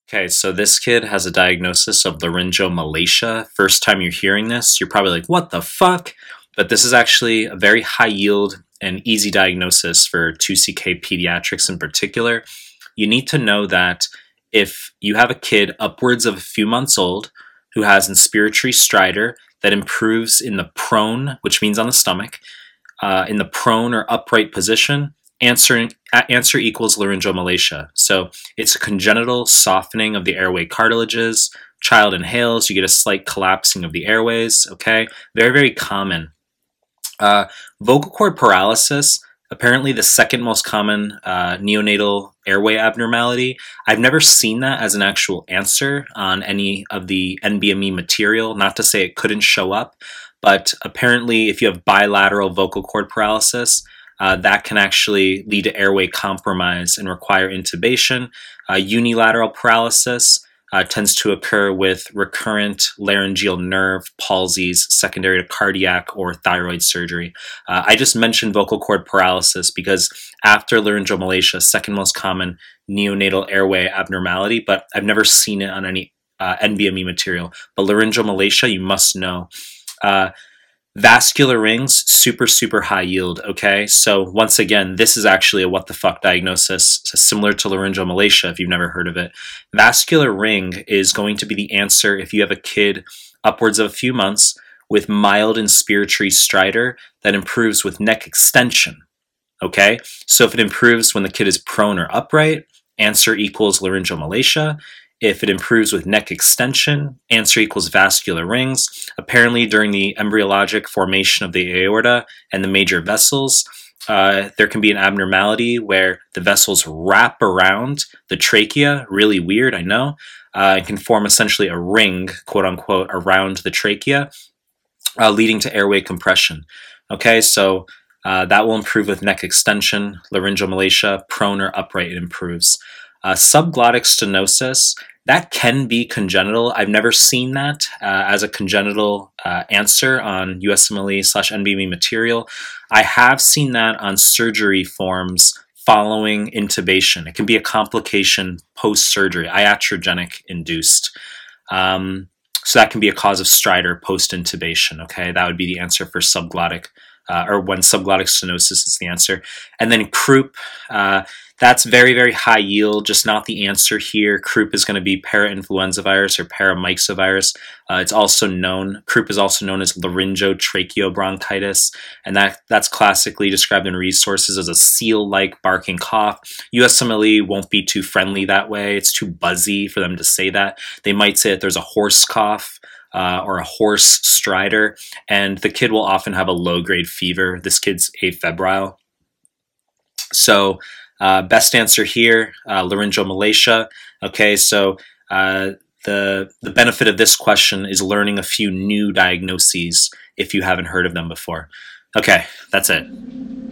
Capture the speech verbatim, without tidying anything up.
Okay, so this kid has a diagnosis of laryngomalacia. First time you're hearing this, you're probably like, what the fuck? But this is actually a very high yield and easy diagnosis for two C K pediatrics in particular. You need to know that if you have a kid upwards of a few months old who has inspiratory stridor that improves in the prone, which means on the stomach, uh, in the prone or upright position, answer, answer equals laryngomalacia. So it's a congenital softening of the airway cartilages. Child inhales, you get a slight collapsing of the airways. Okay, very, very common. Uh, vocal cord paralysis, apparently the second most common uh, neonatal airway abnormality. I've never seen that as an actual answer on any of the N B M E material, not to say it couldn't show up, but apparently if you have bilateral vocal cord paralysis, uh, that can actually lead to airway compromise and require intubation. Uh, unilateral paralysis uh, tends to occur with recurrent laryngeal nerve palsies secondary to cardiac or thyroid surgery. Uh, I just mentioned vocal cord paralysis because after laryngomalacia, second most common neonatal airway abnormality, but I've never seen it on any uh, N B M E material. But laryngomalacia, you must know. Uh, Vascular rings, super, super high yield, okay? So once again, this is actually a what the fuck diagnosis, similar to laryngomalacia if you've never heard of it. Vascular ring is going to be the answer if you have a kid upwards of a few months with mild inspiratory stridor that improves with neck extension, okay? So if it improves when the kid is prone or upright, answer equals laryngomalacia. If it improves with neck extension, answer equals vascular rings. Apparently, during the embryologic formation of the aorta and the major vessels, uh, there can be an abnormality where the vessels wrap around the trachea. Really weird, I know. Uh, and can form essentially a ring, quote unquote, around the trachea, uh, leading to airway compression. Okay, so uh, that will improve with neck extension, laryngomalacia, prone or upright, it improves. Uh, subglottic stenosis, that can be congenital. I've never seen that uh, as a congenital uh, answer on U S M L E slash N B M E material. I have seen that on surgery forms following intubation. It can be a complication post-surgery, iatrogenic induced. Um, so that can be a cause of stridor post-intubation, okay? That would be the answer for subglottic, uh, or when subglottic stenosis is the answer. And then croup, uh, that's very, very high yield, just not the answer here. Croup is going to be parainfluenza virus or paramyxovirus. Uh, it's also known, croup is also known as laryngotracheobronchitis, and that, that's classically described in resources as a seal-like barking cough. U S M L E won't be too friendly that way. It's too buzzy for them to say that. They might say that there's a horse cough, Uh, or a horse stridor, and the kid will often have a low-grade fever. This kid's afebrile. So uh, best answer here, uh, laryngomalacia. Okay, so uh, the, the benefit of this question is learning a few new diagnoses if you haven't heard of them before. Okay, that's it.